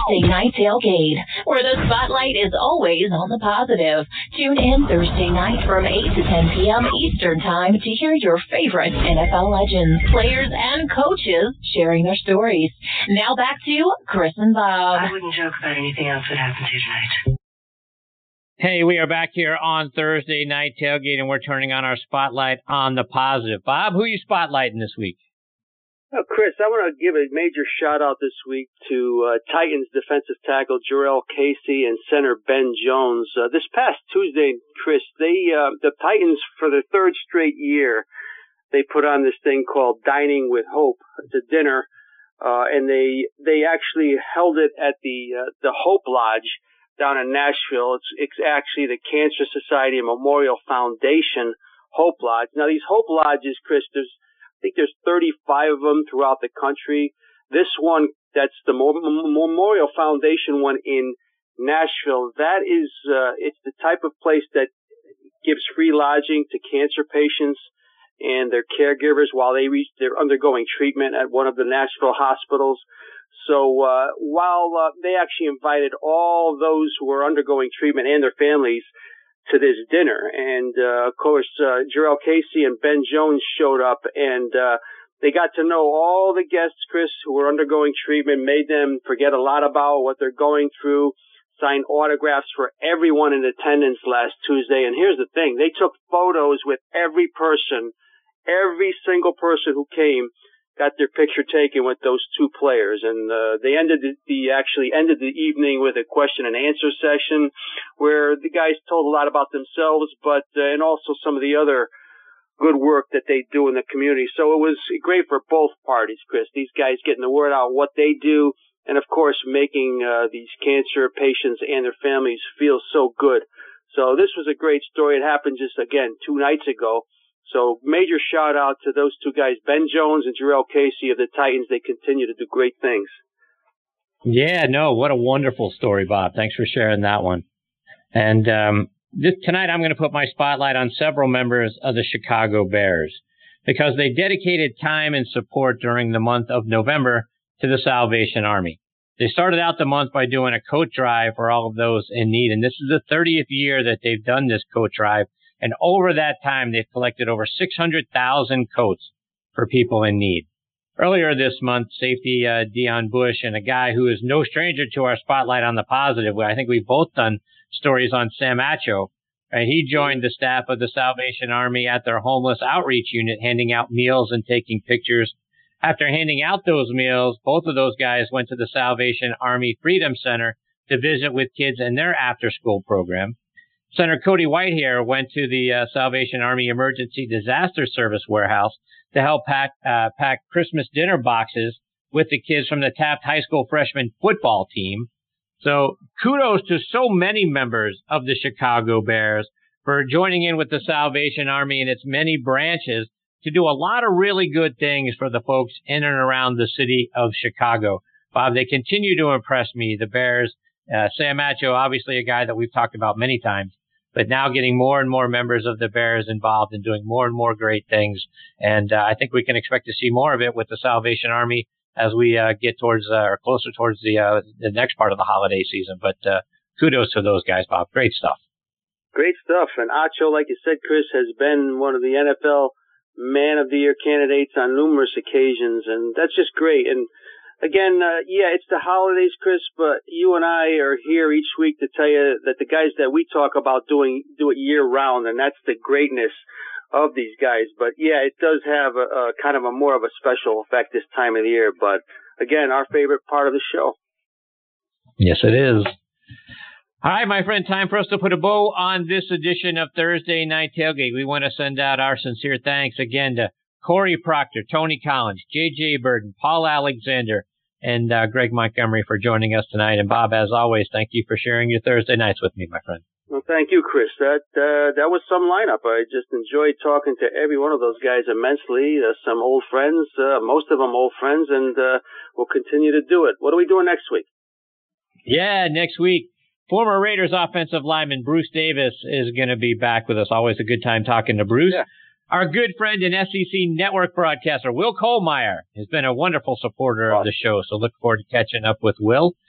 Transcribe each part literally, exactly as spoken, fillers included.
Thursday Night Tailgate, where the spotlight is always on the positive. Tune in Thursday night from eight to ten p.m. Eastern Time to hear your favorite N F L legends, players, and coaches sharing their stories. Now back to Chris and Bob. I wouldn't joke about anything else that happens here tonight. Hey, we are back here on Thursday Night Tailgate, and we're turning on our spotlight on the positive. Bob, who are you spotlighting this week? Oh, Chris, I want to give a major shout-out this week to uh, Titans defensive tackle Jurrell Casey and center Ben Jones. Uh, this past Tuesday, Chris, they uh, the Titans, for the third straight year, they put on this thing called Dining with Hope. It's a dinner, uh, and they they actually held it at the uh, the Hope Lodge down in Nashville. It's, it's actually the Cancer Society and Memorial Foundation Hope Lodge. Now, these Hope Lodges, Chris, there's, I think there's thirty-five of them throughout the country. This one, that's the Memorial Foundation one in Nashville. That is, uh, it's the type of place that gives free lodging to cancer patients and their caregivers while they reach, they're undergoing treatment at one of the Nashville hospitals. So uh, while uh, they actually invited all those who were undergoing treatment and their families to this dinner, and uh, of course uh, Jurrell Casey and Ben Jones showed up, and uh, they got to know all the guests, Chris, who were undergoing treatment, made them forget a lot about what they're going through, signed autographs for everyone in attendance last Tuesday. And here's the thing, they took photos with every person, every single person who came, got their picture taken with those two players, and uh, they ended the, the actually ended the evening with a question and answer session where the guys told a lot about themselves, but uh, and also some of the other good work that they do in the community. So it was great for both parties, Chris. These guys getting the word out what they do, and of course making uh, these cancer patients and their families feel so good. So this was a great story. It happened just again two nights ago. So major shout out to those two guys, Ben Jones and Jurrell Casey of the Titans. They continue to do great things. Yeah, no, what a wonderful story, Bob. Thanks for sharing that one. And um, this, tonight I'm going to put my spotlight on several members of the Chicago Bears because they dedicated time and support during the month of November to the Salvation Army. They started out the month by doing a coat drive for all of those in need, and this is the thirtieth year that they've done this coat drive. And over that time, they've collected over six hundred thousand coats for people in need. Earlier this month, safety uh, Dion Bush and a guy who is no stranger to our spotlight on the positive, where I think we've both done stories on Sam Acho. Right? He joined the staff of the Salvation Army at their homeless outreach unit, handing out meals and taking pictures. After handing out those meals, both of those guys went to the Salvation Army Freedom Center to visit with kids in their after-school program. Senator Cody Whitehair went to the uh, Salvation Army Emergency Disaster Service warehouse to help pack, uh, pack Christmas dinner boxes with the kids from the Taft High School freshman football team. So kudos to so many members of the Chicago Bears for joining in with the Salvation Army and its many branches to do a lot of really good things for the folks in and around the city of Chicago. Bob, they continue to impress me, the Bears. Uh, Sam Acho, obviously a guy that we've talked about many times, but now getting more and more members of the Bears involved and doing more and more great things. And uh, I think we can expect to see more of it with the Salvation Army as we uh, get towards uh, or closer towards the uh, the next part of the holiday season. But uh, kudos to those guys, Bob. Great stuff. Great stuff. And Acho, like you said, Chris, has been one of the N F L Man of the Year candidates on numerous occasions, and that's just great. And Again, uh, yeah, it's the holidays, Chris, but you and I are here each week to tell you that the guys that we talk about doing do it year round, and that's the greatness of these guys. But yeah, it does have a, a kind of a more of a special effect this time of the year. But again, our favorite part of the show. Yes, it is. All right, my friend, time for us to put a bow on this edition of Thursday Night Tailgate. We want to send out our sincere thanks again to Corey Proctor, Tony Collins, J J Burden, Paul Alexander, and uh, Greg Montgomery for joining us tonight. And Bob, as always, thank you for sharing your Thursday nights with me, my friend. Well, thank you, Chris. That uh, that was some lineup. I just enjoyed talking to every one of those guys immensely. Uh, some old friends, uh, most of them old friends, and uh, we'll continue to do it. What are we doing next week? Yeah, next week, former Raiders offensive lineman Bruce Davis is going to be back with us. Always a good time talking to Bruce. Yeah. Our good friend and S E C Network broadcaster, Will Kohlmeyer, has been a wonderful supporter awesome. of the show, so look forward to catching up with Will.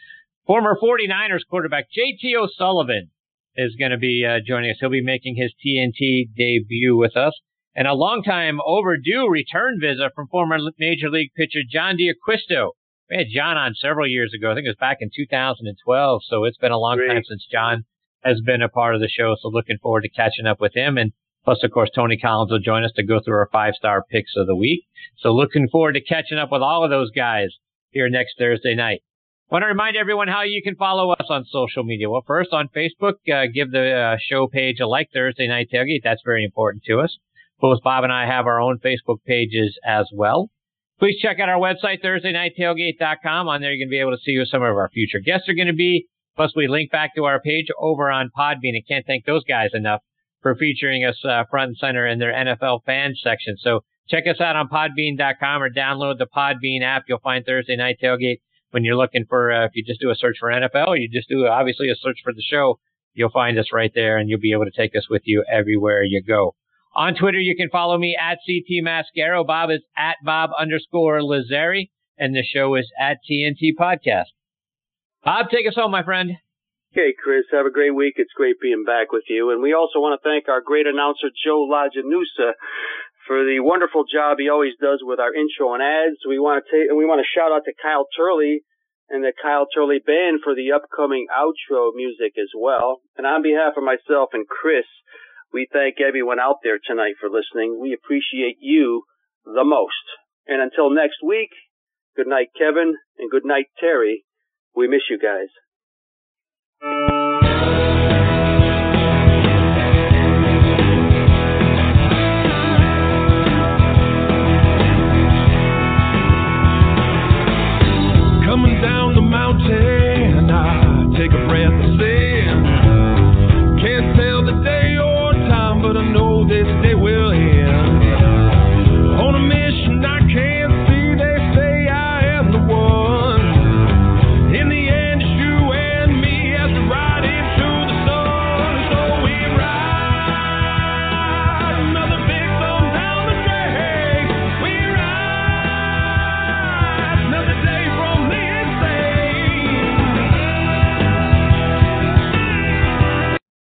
Former forty-niners quarterback J T O'Sullivan is going to be uh, joining us. He'll be making his T N T debut with us. And a long-time overdue return visit from former Major League pitcher John D'Acquisto. We had John on several years ago. I think it was back in two thousand twelve. So it's been a long Great. time since John has been a part of the show. So looking forward to catching up with him. And plus, of course, Tony Collins will join us to go through our five-star picks of the week. So looking forward to catching up with all of those guys here next Thursday night. Want to remind everyone how you can follow us on social media. Well, first on Facebook, uh, give the uh, show page a like, Thursday Night Tailgate. That's very important to us. Both Bob and I have our own Facebook pages as well. Please check out our website, Thursday Night Tailgate dot com. On there, you're going to be able to see who some of our future guests are going to be. Plus, we link back to our page over on Podbean. I can't thank those guys enough for featuring us uh, front and center in their N F L fan section. So check us out on Podbean dot com or download the Podbean app. You'll find Thursday Night Tailgate when you're looking for, uh, if you just do a search for N F L or you just do, obviously, a search for the show, you'll find us right there and you'll be able to take us with you everywhere you go. On Twitter, you can follow me at C T Mascaro. Bob is at Bob underscore Lazzari, and the show is at T N T Podcast. Bob, take us home, my friend. Okay, Chris, have a great week. It's great being back with you. And we also want to thank our great announcer, Joe Lajanusa, for the wonderful job he always does with our intro and ads. We want to take, we want to shout out to Kyle Turley and the Kyle Turley Band for the upcoming outro music as well. And on behalf of myself and Chris, we thank everyone out there tonight for listening. We appreciate you the most. And until next week, good night, Kevin, and good night, Terry. We miss you guys.